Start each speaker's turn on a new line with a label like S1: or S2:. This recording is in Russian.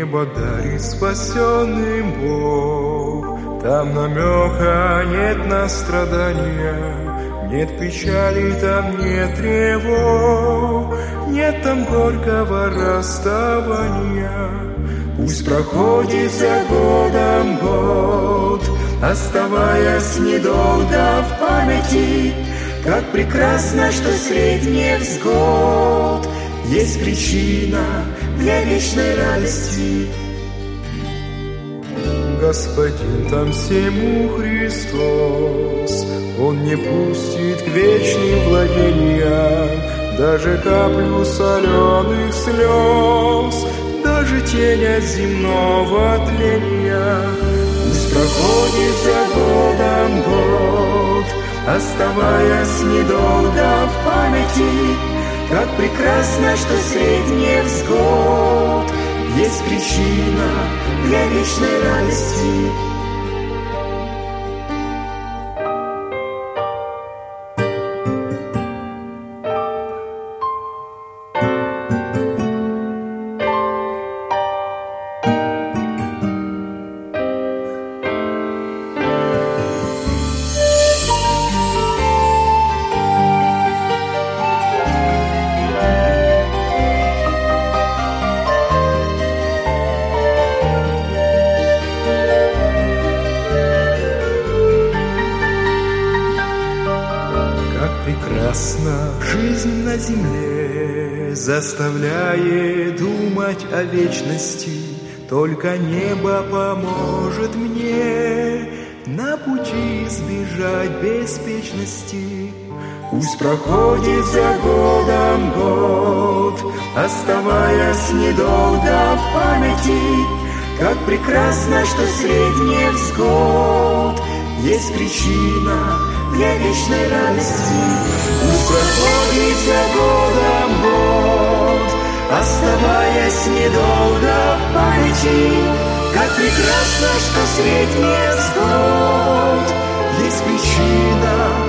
S1: небо дарит спасенным Бог. Там намека нет на страдания, нет печали, там нет тревог, нет там горького расставания. Пусть проходит за годом год, оставаясь недолго в памяти, как прекрасно, что средь невзгод есть причина для вечной радости. Господин там всему Христос, Он не пустит к вечным владениям даже каплю соленых слез, даже тень от земного тления. Пусть проходит за годом год, оставаясь недолго в памяти, как прекрасно, что средь невзгод есть причина для вечной радости.
S2: Прекрасна жизнь на земле, заставляет думать о вечности. Только небо поможет мне на пути избежать беспечности.
S1: Пусть проходит за годом год, оставаясь недолго в памяти, как прекрасно, что средь невзгод есть причина для вечной радости. Пусть проходит за годом год, оставаясь недолго в памяти, как прекрасно, что средь невзгод есть причина